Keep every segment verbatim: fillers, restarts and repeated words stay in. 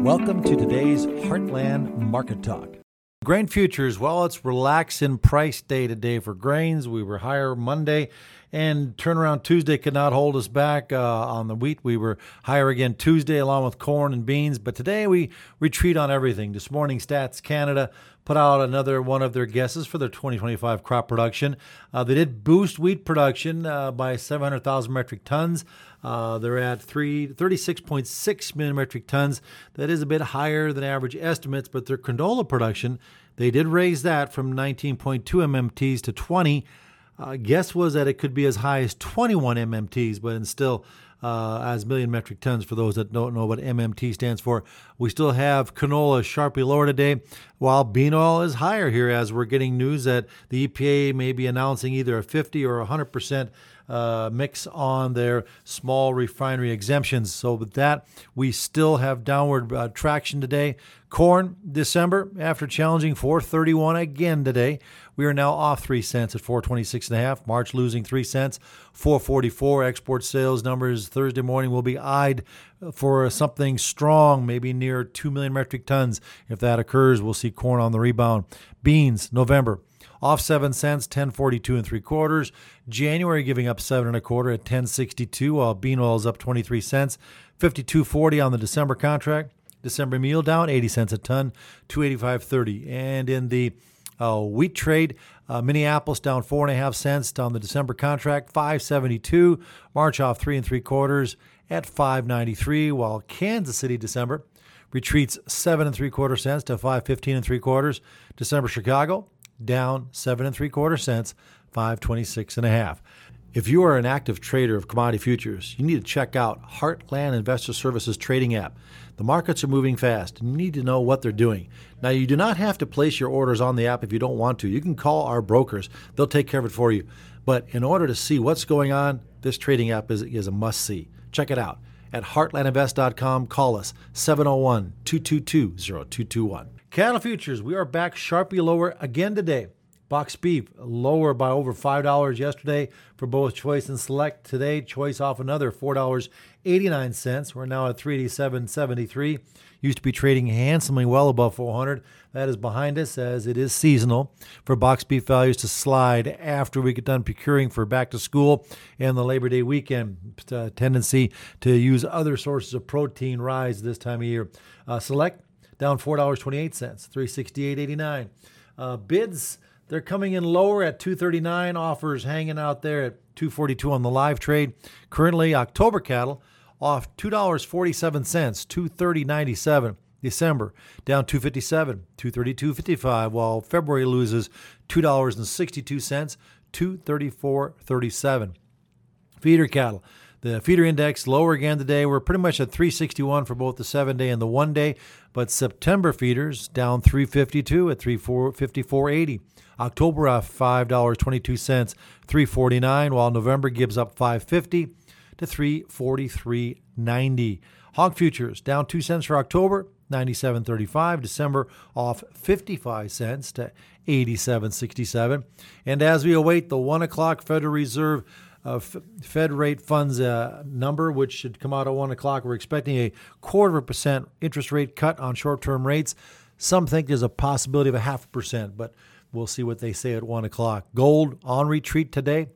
Welcome to today's Heartland Market Talk. Grain futures, well, it's relax in price day today for grains. We were higher Monday, and turnaround Tuesday could not hold us back. Uh, on the wheat, we were higher again Tuesday, along with corn and beans. But today we retreat on everything. This morning, Stats Canada put out another one of their guesses for their twenty twenty-five crop production. Uh, they did boost wheat production uh, by seven hundred thousand metric tons. Uh, they're at thirty-six point six million metric tons. That is a bit higher than average estimates, but their canola production, they did raise that from nineteen point two M M Ts to twenty. Uh, guess was that it could be as high as twenty-one M M Ts, but it's still uh, as million metric tons for those that don't know what M M T stands for. We still have canola sharply lower today, while bean oil is higher here as we're getting news that the E P A may be announcing either a fifty or one hundred percent uh, mix on their small refinery exemptions. So with that, we still have downward uh, traction today. Corn, December, after challenging four thirty-one again today, we are now off three cents at four twenty-six and a half. March losing three cents, four forty-four. Export sales numbers Thursday morning will be eyed for something strong, maybe near two million metric tons. If that occurs, we'll see corn on the rebound. Beans, November, off seven cents, ten forty-two and three quarters. January giving up seven and a quarter at ten sixty-two, while bean oil is up twenty-three cents, fifty-two forty on the December contract. December meal down eighty cents a ton, two eighty-five thirty. And in the uh, wheat trade, uh, Minneapolis down four and a half cents on the December contract, five seventy-two. March off three and three quarters at five ninety-three, while Kansas City December retreats seven and three quarter cents to five fifteen and three quarters. December Chicago down seven and three quarter cents, five twenty-six and a half. If you are an active trader of commodity futures, you need to check out Heartland Investor Services trading app. The markets are moving fast, and you need to know what they're doing. Now, you do not have to place your orders on the app if you don't want to. You can call our brokers. They'll take care of it for you. But in order to see what's going on, this trading app is, is a must-see. Check it out at heartland invest dot com. Call us, seven oh one, two two two, oh two two one. Cattle futures, we are back sharply lower again today. Box beef lower by over five dollars yesterday for both Choice and Select. Today, Choice off another four dollars and eighty-nine cents. We're now at three eighty-seven seventy-three. Used to be trading handsomely well above four hundred. That is behind us as it is seasonal for box beef values to slide after we get done procuring for back to school and the Labor Day weekend. Uh, tendency to use other sources of protein rise this time of year. Uh, Select down four dollars and twenty-eight cents, three sixty-eight eighty-nine. Uh, bids, they're coming in lower at two thirty-nine. Offers hanging out there at two forty-two on the live trade. Currently, October cattle off two dollars and forty-seven cents, two thirty ninety-seven. December down two fifty-seven, two thirty-two fifty-five, while February loses two dollars and sixty-two cents, two thirty-four thirty-seven. Feeder cattle. The feeder index lower again today. We're pretty much at three sixty-one for both the seven-day and the one-day, but September feeders down three fifty-two at three fifty-four eighty. October off five dollars and twenty-two cents, three forty-nine, while November gives up five fifty to three forty-three ninety. Hog futures down two cents for October, ninety-seven thirty-five. December off fifty-five cents to eighty-seven sixty-seven. And as we await the one o'clock Federal Reserve uh, Fed rate funds uh, number, which should come out at one o'clock, we're expecting a quarter of a percent interest rate cut on short-term rates. Some think there's a possibility of a half a percent, but we'll see what they say at one o'clock. Gold on retreat today,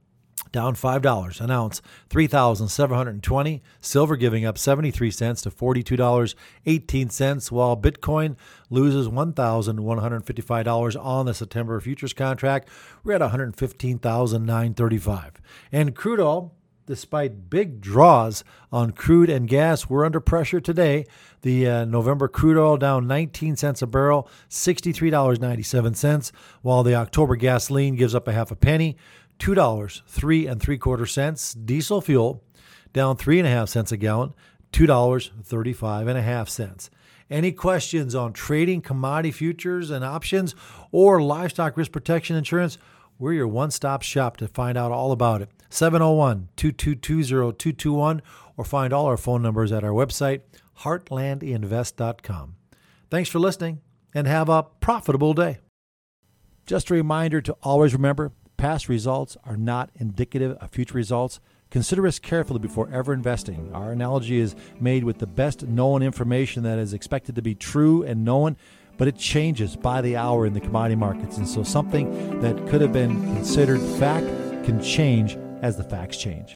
down five dollars an ounce, three thousand seven hundred twenty. Silver giving up seventy-three cents to forty-two dollars and eighteen cents, while Bitcoin loses one thousand one hundred fifty-five dollars on the September futures contract. We're at one hundred fifteen thousand nine hundred thirty-five. And crude oil, despite big draws on crude and gas, we're under pressure today. The uh, November crude oil down nineteen cents a barrel, sixty-three dollars and ninety-seven cents, while the October gasoline gives up a half a penny, two dollars and three and three quarter cents. Diesel fuel down three and a half cents a gallon, two dollars and thirty-five and a half cents. Any questions on trading commodity futures and options or livestock risk protection insurance? We're your one-stop shop to find out all about it. seven oh one, two two two, oh two two one or find all our phone numbers at our website, heartland invest dot com. Thanks for listening and have a profitable day. Just a reminder to always remember, past results are not indicative of future results. Consider risk carefully before ever investing. Our analogy is made with the best known information that is expected to be true and known, but it changes by the hour in the commodity markets. And so something that could have been considered fact can change as the facts change.